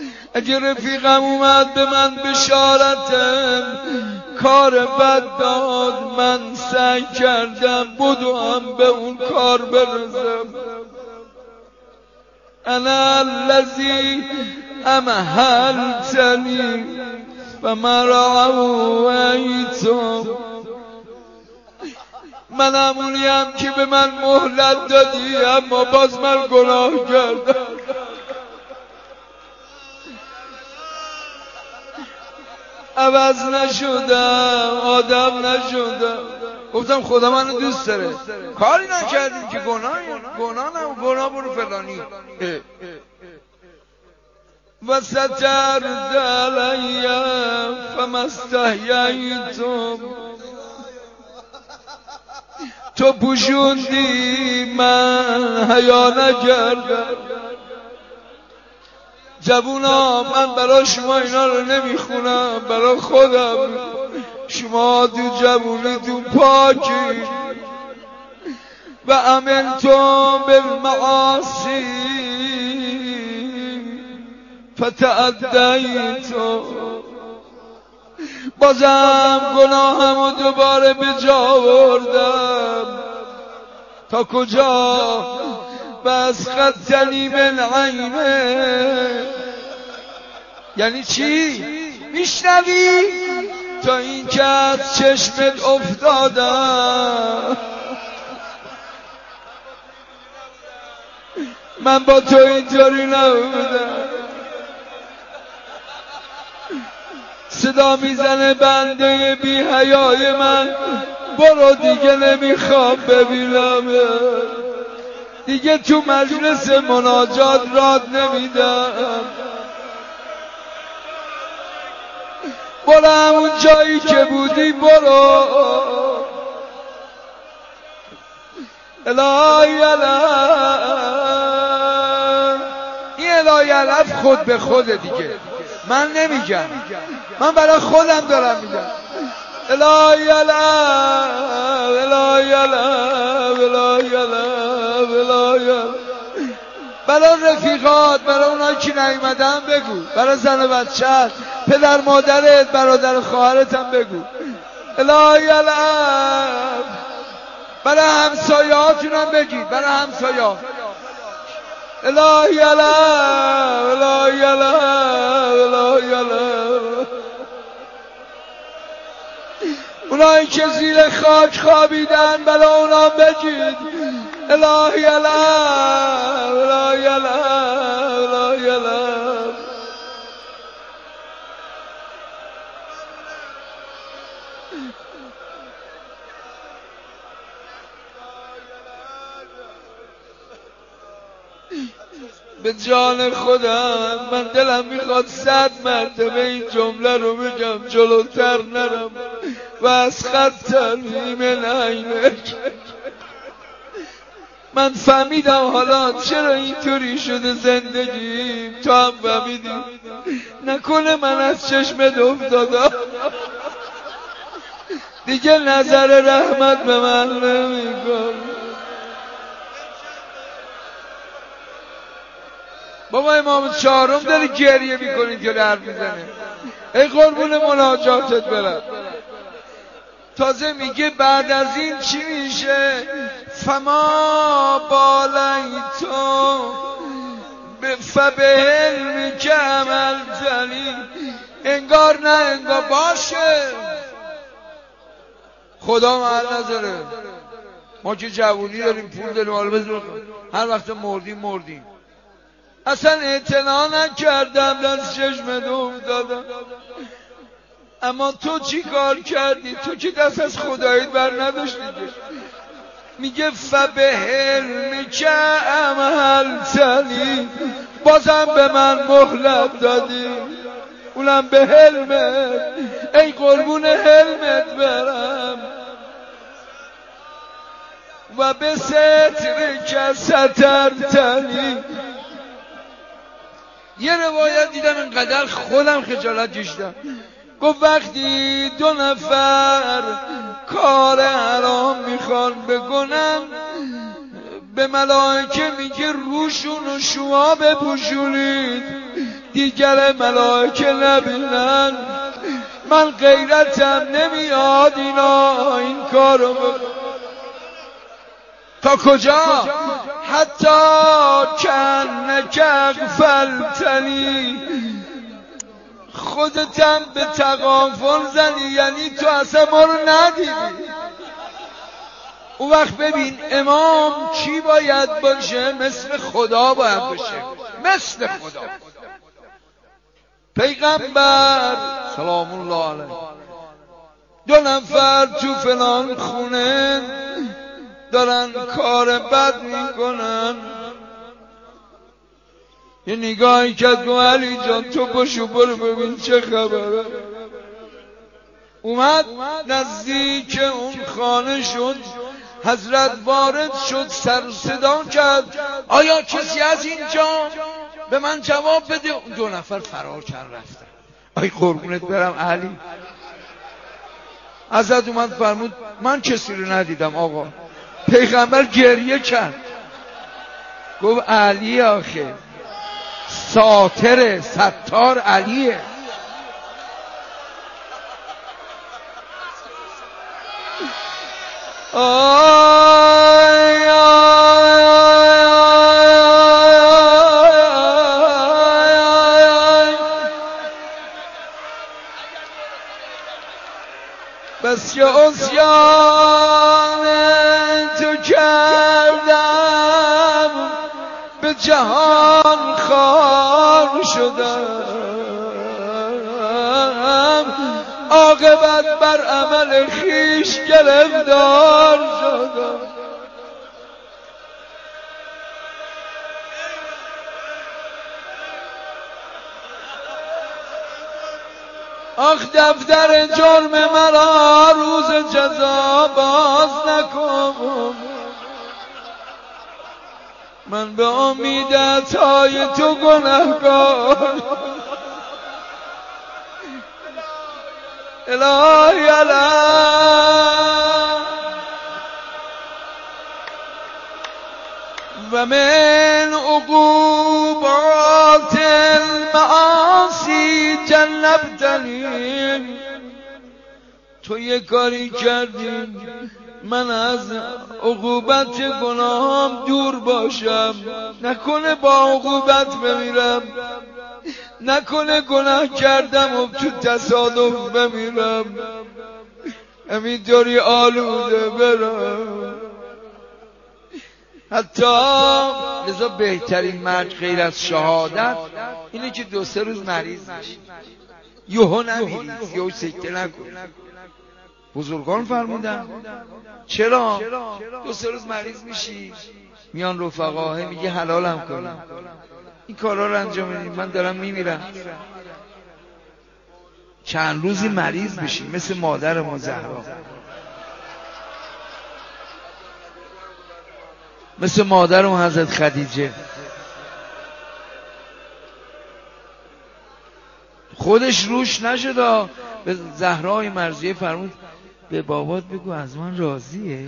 اگه رفیقم اومد به من بشارتم کار بد داد، من سعی کردم بدوم به اون کار برسم. انا الذی امهلتنی فما رأیت. من همونیم که به من مهلت دادی اما باز من گناه کردم. عوض نشدم، آدم نشدم. گفتم خدا منو دوست داره، کاری نکردیم که گناه برو فلانی. و سترد علی فما استحییتم. تو پوشوندی من حیا نکردم. جوونا من برای شما اینا رو نمیخونم، برای خودم. شما تو جوونیتون پاکی و عملتم بالمعاصی فتعدیتم. بازم گناهمو دوباره به جا آوردم. تا کجا؟ بس خدتنی من عینه. یعنی چی؟ میشنوی؟ تا این که از چشمت افتادم. من با تو اینطوری نبودم. صدا میزنه بنده بی حیای من، برو دیگه نمیخوام ببینم، دیگه تو مجلس مناجات راد نمیدم. برو همون جایی که بودی برو. الهی علم. این الهی علم خود به خود دیگه، من نمیگم، من برای خودم دارم میگم. الهی علم، الهی علم، الهی علم، الهی علم. برای رفیقات، برای اونایی که نیومدن بگو، برای زن و بچه‌ت، پدر مادرت، برادر خواهرت هم بگو. الهی علم. برای همسایه‌هاتون هم بگید، برای همسایه‌ها. الهی علم، الهی علم، الهی علم. اونایی که زیر خاک خوابیدن برای اونا بگید. الهی علم، الهی علم، الهی علم. به جان خودم من دلم میخواد 100 مرتبه این جمله رو بگم جلوتر نرم. و از خدتنی من عینک. من فهمیدم حالا چرا اینطوری شده زندگیم. تو هم فهمیدی؟ نکنه من از چشمت افتادم دیگه نظر رحمت به من نمیکن. بابا امام چهارم داری گریه میکنی که حرف میزنه. ای قربون مناجاتت برم. تازه میگه بعد از این چی میشه؟ فما بالیتو فبهلمی که عمل جلی. انگار نه انگار باشه. خدا محل نذاره. ما که جوونی داریم، پول داریم، حالا بذار هر وقت مردیم. اصلا اعتنا نکردم، دست چشمت افتادم. اما تو چی کار کردی؟ تو که دست از خداییت بر نداشتی. میگه فبهلمی که امهلتنی. بازم به من مهلت دادی، اونم به حلمت. ای قربون حلمت برم. و به ستر که سترتنی. یه روایت دیدم اینقدر خودم خجالت کشیدم. گفت وقتی 2 نفر کار حرام میخوان بکنن، به ملائکه میگه روشون و شما بپوشونید دیگر ملائکه نبینن، من غیرتم نمیاد اینا این کارو تا کجا؟ حتی کنک اغفلتنی، خودتم به تغافل زدی، یعنی تو اصلا ما رو ندیدی. اون وقت ببین امام چی باید باشه؟ مثل خدا باید باشه، مثل خدا. پیغمبر سلام الله علیه 2 نفر تو فلان خونه دارن کار بد میکنن، یه نگاهی کرد گفت علی جان تو پاشو برو ببین چه خبره. اومد نزدیک اون خانه شد، حضرت وارد شد، سر صدا کرد آیا کسی از اینجا؟ به من جواب بده. 2 نفر فرار کرد رفتن. ای قربونت برم علی. حضرت اومد فرمود من کسی رو ندیدم آقا. پیغمبر گریه کرد گفت علی آخه ساتر ستار علیه. آی بس که عصیان تو کردم، به جهان خوار شدم، عاقبت بر عمل خویش گرفتار شدم. آخ دفتر جرم مرا روز جزا باز نکن، من به امید عطای تو گنهکار. الهی الان و من عقوبات المعاصی جنبتنی. تو یه کاری کردی من از عقوبت گناهام دور باشم، نکنه با عقوبت بمیرم، نکنه گناه کردم و تو تصادف بمیرم، همینطوری آلوده برم. حتی لذا بهترین مرگ غیر از شهادت اینه که 2-3 روز مریض میشی، یهو نمیری، یهو سکته نکن. بزرگان فرمودن چرا 2-3 روز مریض میشی، میان رفقا میگه حلالم کنیم، این کارا رو انجام میدیم، من دارم میمیرم. چند روزی مریض بشی مثل مادرمون زهرا، مثل مادرمون حضرت خدیجه، خودش روش نشد. به زهرای مرضیه فرمود به بابات بگو از من راضیه.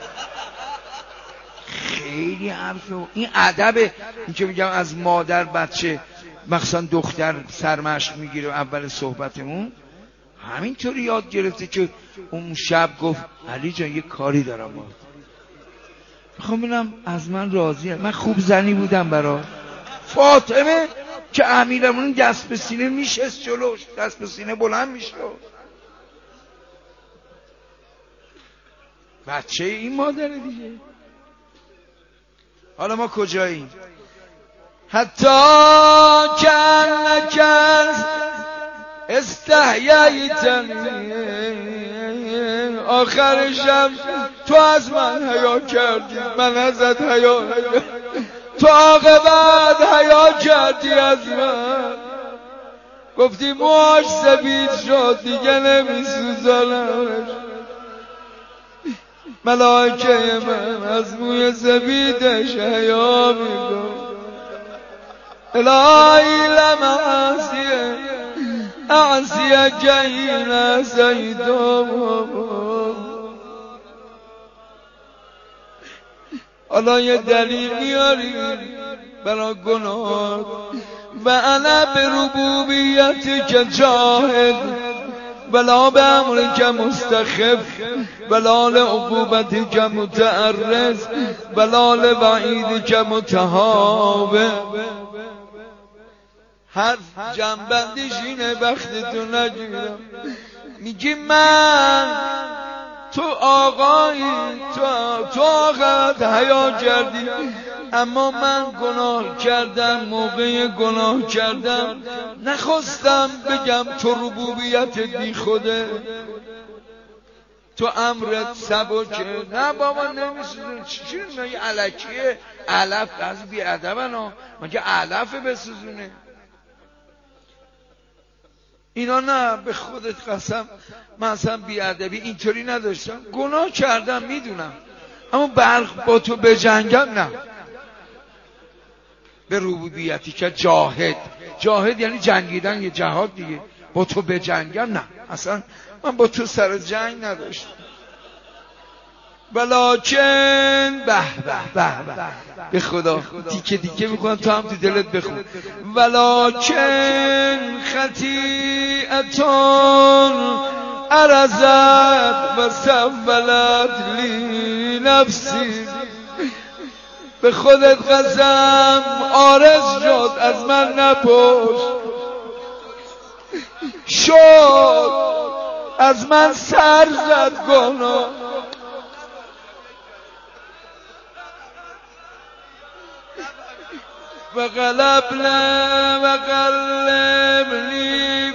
خیلی حرفه این ادب، این که میگم از مادر بچه مخصوصا دختر سرمشق میگیره اول صحبتمون همینطوری یاد گرفته که اون شب گفت علی جان یه کاری دارم باید میخوام ببینم از من راضیه. من خوب زنی بودم برا فاطمه که امیرمون دست به سینه میشست جلوش، دست به سینه بلند میشد. بچه این مادر دیگه. حالا ما کجاییم؟ حتی کنک استحییتنی، آخرشم تو از من حیا کردی، من ازت حیا نکردم، تو عاقبت حیا کردی از من، گفتی موهاش سفید شد دیگه نمیسوزانمش. ملائکه من از موی سفیدش حیا میکن. الهی لمعصیه اعصیه گیل سیدم. حالا یه دلیل میاری برای گناه و انا به ربوبیت که جاهد ولا به امر که مستخف ولا لعقوبت که متعرض ولا لوعید که متهاوه. هر جنبندیش اینه وقتی تو نگیرم میگی من تو آقایی تو آقایت حیا کردی اما من گناه کردم موقع گناه کردم نخواستم بگم تو ربوبیت بی خوده تو امرت سبکه نه بابا نمیسوزونه چی میگه علکیه علف از بی ادبن ها مگه علف بسوزونه اینا نه به خودت قسم من اصلا بیادبی اینطوری نداشتم گناه کردم میدونم اما برق با تو بجنگم نه به ربوبیتی که جاهد یعنی جنگیدن یه جهاد دیگه با تو بجنگم نه اصلا من با تو سر جنگ نداشتم ولکن به خدا دیکه دیکه میکنم تو هم تو دلت بخون ولکن خطیئتون عرضت و سولت لی نفسی به خودت قسم عارض شد از من نپرس شد از من سر زد گناه وقلب لی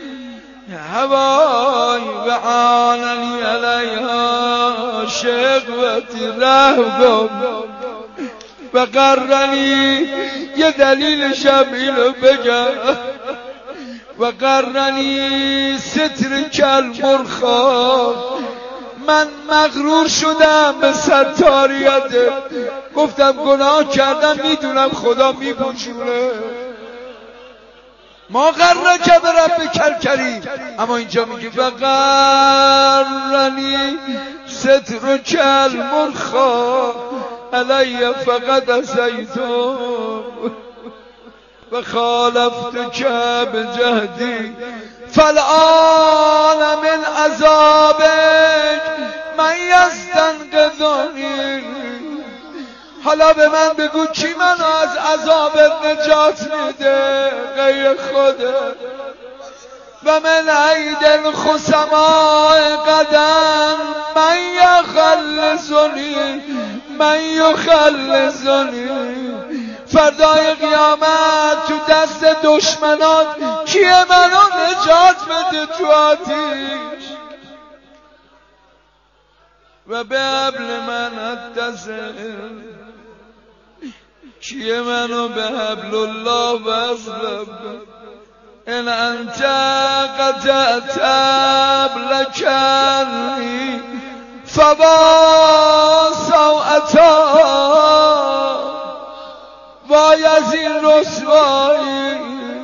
هوای و عاننی علیها شقوتی رهگم و قرنی یه دلیل شبیلو بگم و قرنی ستر کل مرخا من مغرور شدم به ستاریت گفتم گناه کردم میدونم خدا میپوشونه ما قرر که به رب کریم اما اینجا میگه و قرنی ستر کل مرخا علی فقط ازیتون و خالفت که بجهدی فالآن من عذابک من یستنقذنی حالا به من بگو کی منو از عذابت نجات میده غیر خودت و من عید الخصماء قدم من یخلصنی فردای قیامت تو دست دشمنان کیه منو نجات بده تو آتیش و به حبل من اتصل کیه منو به حبل الله وصل ان انت قطعت حبلکنی فوا سوءتا وای از این رسوایی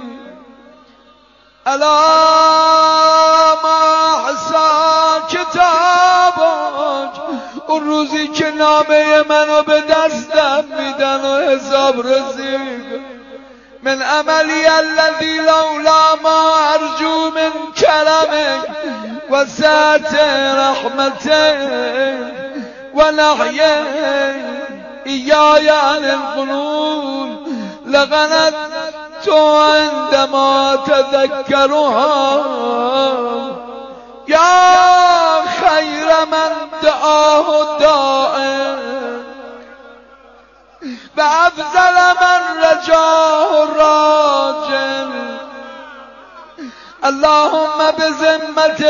علام احسان کتابک اون روزی که نامه منو به دستم میدن و حساب رسید من عملی الذی لولا ما ارجو من کرمک و سعت رحمتک و نحیک ایای عن القنون لغنت تو عندما تذکرها یا خیر من دعاه دائم و افضل من رجاه راجل اللهم بذمة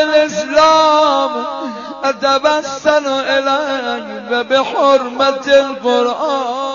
الاسلام اتوسل الیک و بحرمت القرآن